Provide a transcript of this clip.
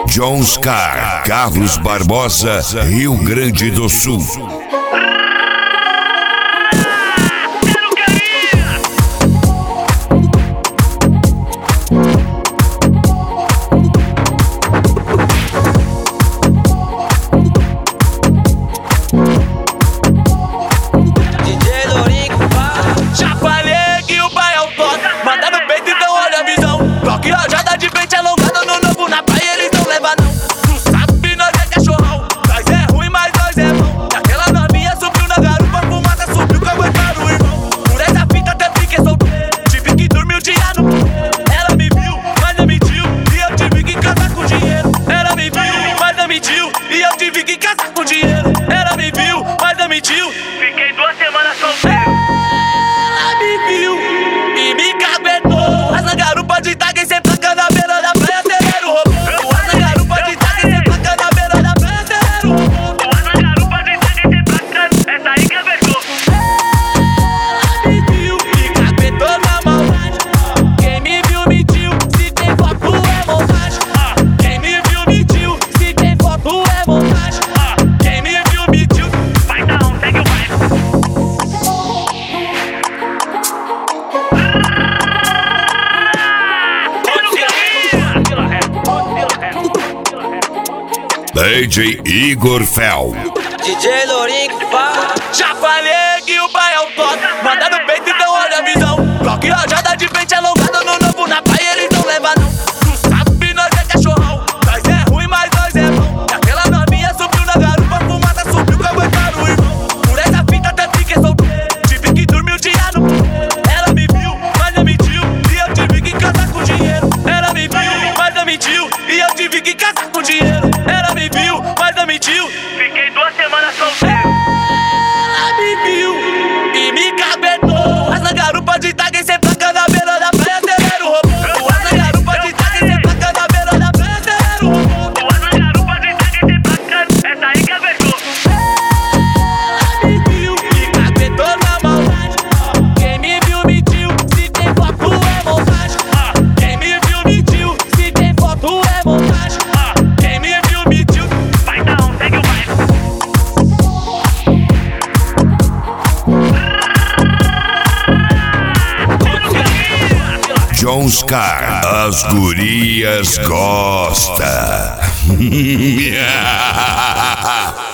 John Scar, Carlos Barbosa, Rio Grande do Sul. E eu tive que casar com dinheiro. Ela me viu, mas não mentiu. Fiquei 2 semanas solteiro. Ela me viu e me caguetou. As garupa de tag sem placa na beira da praia, acelera o robô. As garupa de tag sem placa na beira da praia, acelera o robô. As garupa de tag sem placa, essa aí caguetou. Ela me viu e caguetou na maldade. Quem me viu mentiu, se tem foto é montagem. Quem me viu mentiu, se tem foto é montagem. Quem me viu mentiu, vai dar um, segue o baile. DJ Igor Fel. DJ Lourinho, já falei que o pai é o toque. Manda no peito, então olha a visão. Bloque rajada de frente alongada no novo na praia, eles não levam não. Tu sabe, nós é cachorrão. Nós é ruim, mas nós é bom. E aquela novinha subiu na garupa, fumada subiu com aguentaram o irmão. Por essa fita até fiquei solteiro. Tive que dormir o dia no puteiro. Ela me viu, mas não mentiu. E eu tive que casar com dinheiro. Ela me viu, mas não mentiu. E eu tive que casar com dinheiro. Ela me viu, mas não mentiu. Fiquei 2 semanas solteiro. Ela me viu e me caguetou. As garupa de tag sem placa na beira da praia, acelera o robô. As garupa de tag sem placa na beira da praia, acelera o robô. As garupa de tag sem placa, essa aí caguetou. Ela me viu e caguetou na maldade. Quem me viu mentiu, se tem foto é montagem. Quem me viu mentiu, se tem foto é montagem. Quem me viu mentiu, vai dar um, segue o baile. John Scar, as gurias gostam.